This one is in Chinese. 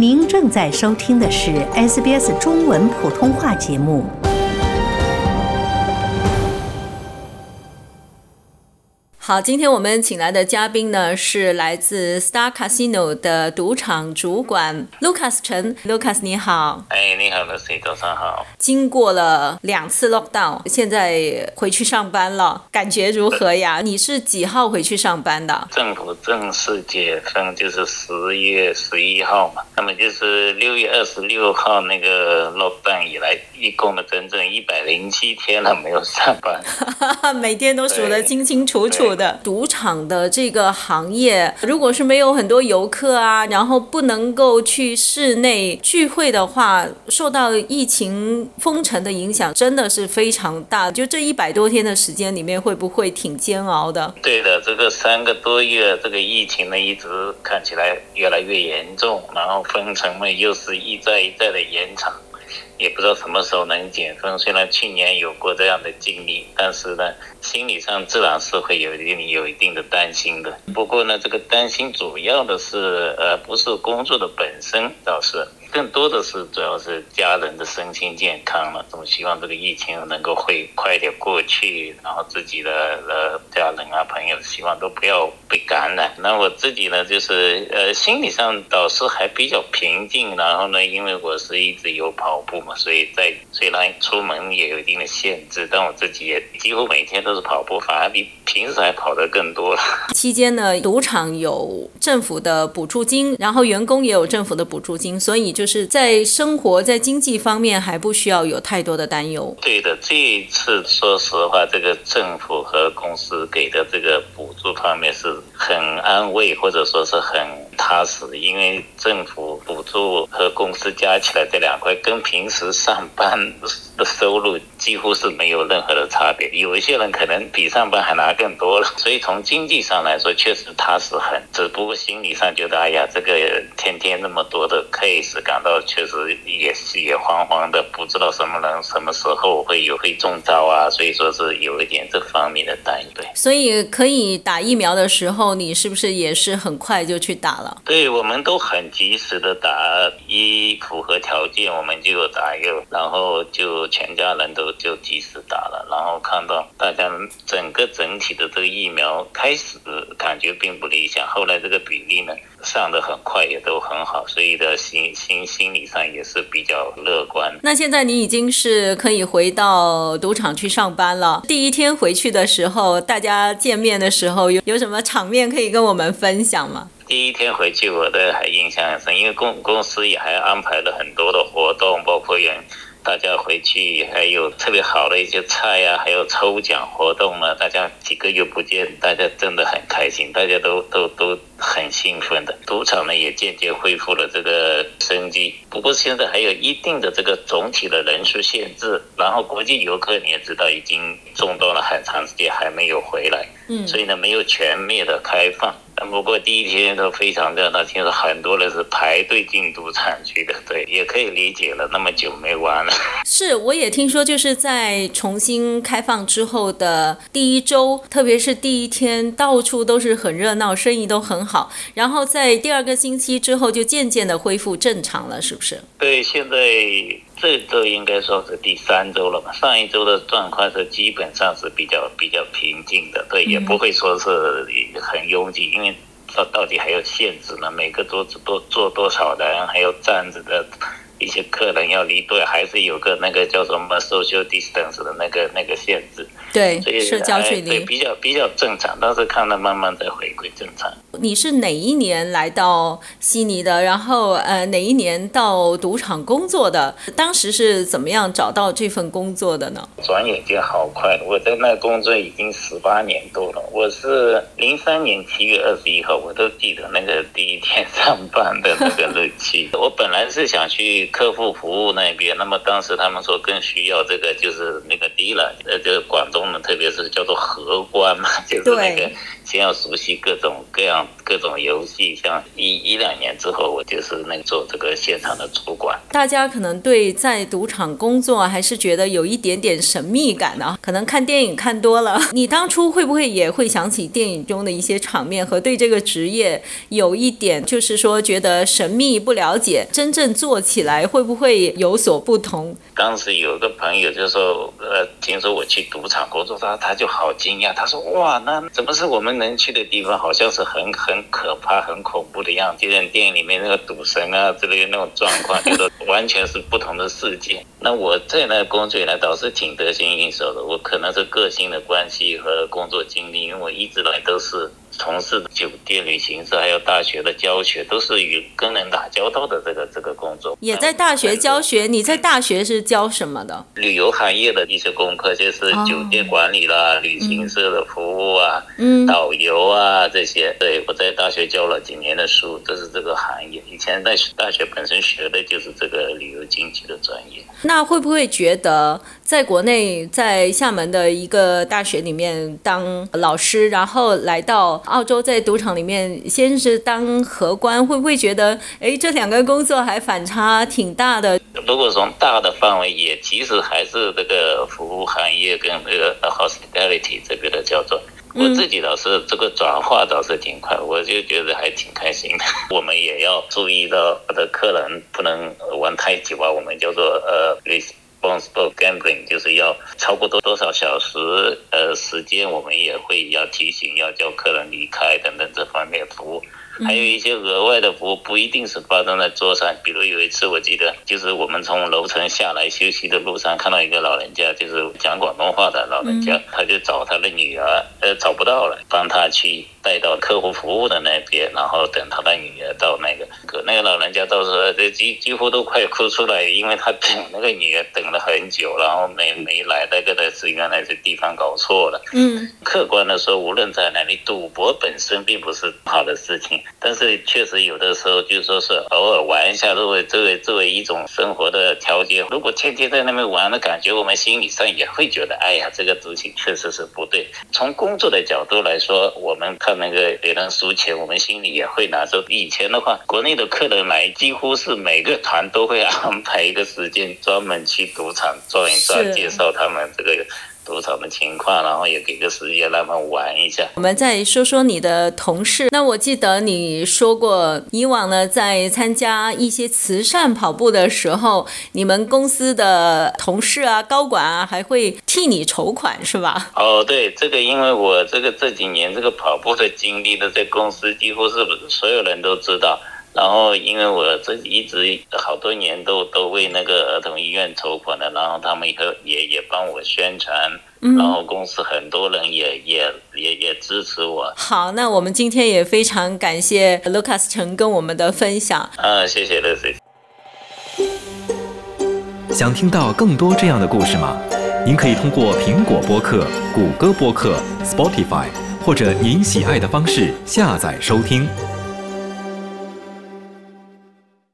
您正在收听的是 SBS 中文普通话节目。好，今天我们请来的嘉宾呢是来自 Star Casino 的赌场主管 Lucas 陈。 Lucas 你好。 你好 Lucy， 早上好。 经过了2次 lockdown， 现在回去上班了，感觉如何呀？你是几号回去上班的？ 政府正式解封就是10月11号嘛，那么就是6月26号那个 lockdown 以来，一共的整整107天了没有上班每天都数得清清楚楚的。赌场的这个行业，如果是没有很多游客啊，然后不能够去室内聚会的话，受到疫情封城的影响真的是非常大。就这100多天的时间里面，会不会挺煎熬的？ 对的，这个3个多月，这个疫情呢一直看起来越来越严重，然后封城呢又是一再一再的延长，也不知道什么时候能解封。虽然去年有过这样的经历，但是呢，心理上自然是会有一定的担心的。不过呢，这个担心主要的是不是工作的本身，倒是更多的是主要是家人的身心健康了。总希望这个疫情能够会快点过去，然后自己的家人啊朋友希望都不要被感染。那我自己呢就是心理上倒是还比较平静，然后呢因为我是一直有跑步嘛，所以虽然出门也有一定的限制，但我自己也几乎每天都是跑步，反而比平时还跑得更多了。 期间呢，赌场有政府的补助金，然后员工也有政府的补助金，所以就是在生活在经济方面还不需要有太多的担忧。 对的，这一次说实话，这个政府和公司给的这个补助方面是很安慰，或者说是很踏实的，因为政府补助和公司加起来这2块跟平时上班的收入几乎是没有任何的差别，有一些人可能比上班还拿更多了，所以从经济上来说确实踏实很，只不过心理上觉得哎呀，这个天天那么多的 case， 感到确实也慌慌的，不知道什么人什么时候会中招啊，所以说是有一点这方面的担忧。对， 所以可以打疫苗的时候，你是不是也是很快就去打了？ 对，我们都很及时的打，一符合条件我们就打药，然后就全家人都就及时打了，然后看到大家整体的这个疫苗开始感觉并不理想，后来这个比例呢上得很快，也都很好，所以的心理上也是比较乐观。 那现在你已经是可以回到赌场去上班了。第一天回去的时候，大家见面的时候有什么场面可以跟我们分享吗？ 第一天回去我的还印象很深，因为公司也还安排了很多的活动，包括大家回去还有特别好的一些菜啊，还有抽奖活动呢。大家几个月不见，大家真的很开心，大家都很兴奋的。赌场呢也渐渐恢复了这个生机，不过现在还有一定的这个总体的人数限制，然后国际游客你也知道已经中断了很长时间还没有回来，所以呢没有全面的开放。不过第一天都非常热闹，听说很多人是排队进赌场去的，对，也可以理解了，那么久没玩了。 是，我也听说就是在重新开放之后的第1周，特别是第1天，到处都是很热闹，生意都很好，然后在第2个星期之后就渐渐的恢复正常了，是不是？ 对，现在这周应该说是第3周了吧，上一周的状况是基本上是比较平静的，对，也不会说是很拥挤，因为到底还有限制呢，每个桌子坐多少人，还有站着的一些客人要离队，还是有个那个叫什么 social distance 的那个限制。 对，社交距离。 对，比较正常，但是看到慢慢在回归正常。 你是哪一年来到悉尼的？然后哪一年到赌场工作的？当时是怎么样找到这份工作的呢？ 转眼间好快，我在那工作已经18年多了。我是03年7月21号，我都记得那个第一天上班的那个日期。我本来是想去客户服务那边，那么当时他们说更需要这个就是那个dealer，就是广东功能，特别是叫做荷官嘛，就是那个先要熟悉各种游戏。像一两年之后，我就是那个做这个现场的主管。 大家可能对在赌场工作还是觉得有一点点神秘感啊，可能看电影看多了。你当初会不会也会想起电影中的一些场面，和对这个职业有一点就是说觉得神秘不了解，真正做起来会不会有所不同？ 当时有个朋友就说，听说我去赌场工作，他就好惊讶，他说哇，那怎么是我们能去的地方？好像是很可怕、很恐怖的样子，就像电影里面那个赌神啊之类的那种状况，觉得完全是不同的世界。那我在那工作以来倒是挺得心应手的，我可能是个性的关系和工作经历，因为我一直来都是从事酒店、旅行社还有大学的教学，都是与跟人打交道的这个工作。 也在大学教学，你在大学是教什么的？ 旅游行业的一些功课，就是酒店管理啦、旅行社的服务啊、导游啊这些。对，我在大学教了几年的书，这是这个行业。以前在大学本身学的就是这个旅游经济的专业。 那会不会觉得在国内，在厦门的一个大学里面当老师，然后来到澳洲在赌场里面先是当荷官，会不会觉得这两个工作还反差挺大的？ 如果从大的范围也其实还是这个服务行业跟这个 hospitality 这个的叫做，我自己倒是这个转化倒是挺快，我就觉得还挺开心的。我们也要注意到我的客人不能玩太久啊，我们叫做responsible gambling， 就是要超过多少小时时间，我们也会要提醒，要叫客人离开等等这方面服务。还有一些额外的服务不一定是发生在桌上，比如有一次我记得就是我们从楼层下来休息的路上，看到一个老人家，就是讲广东话的老人家，他就找他的女儿，找不到了，帮他去带到客户服务的那边，然后等他的女儿到那个老人家到时候几乎都快哭出来，因为他等那个女儿等了很久，然后没来，那个是原来是地方搞错了。客观的说，无论在哪里，赌博本身并不是好的事情，但是确实有的时候就说是偶尔玩一下，作为一种生活的调节。如果天天在那边玩的感觉，我们心理上也会觉得，哎呀，这个事情确实是不对。从工作的角度来说，我们看那个别人输钱，我们心里也会难受。以前的话，国内的客人来，几乎是每个团都会安排一个时间专门去赌场转一转，介绍他们这个赌场的情况，然后也给个时间让他们玩一下。 我们再说说你的同事。那我记得你说过，以往呢在参加一些慈善跑步的时候，你们公司的同事啊、高管啊还会替你筹款，是吧？ 对，这个因为我这几年这个跑步的经历呢，在公司几乎是所有人都知道。然后因为我这一直好多年都为那个儿童医院筹款的，然后他们也帮我宣传，然后公司很多人也支持我。 好，那我们今天也非常感谢 Lucas 陈跟我们的分享。 谢谢Lucy。 想听到更多这样的故事吗？您可以通过苹果播客、谷歌播客、Spotify 或者您喜爱的方式下载收听。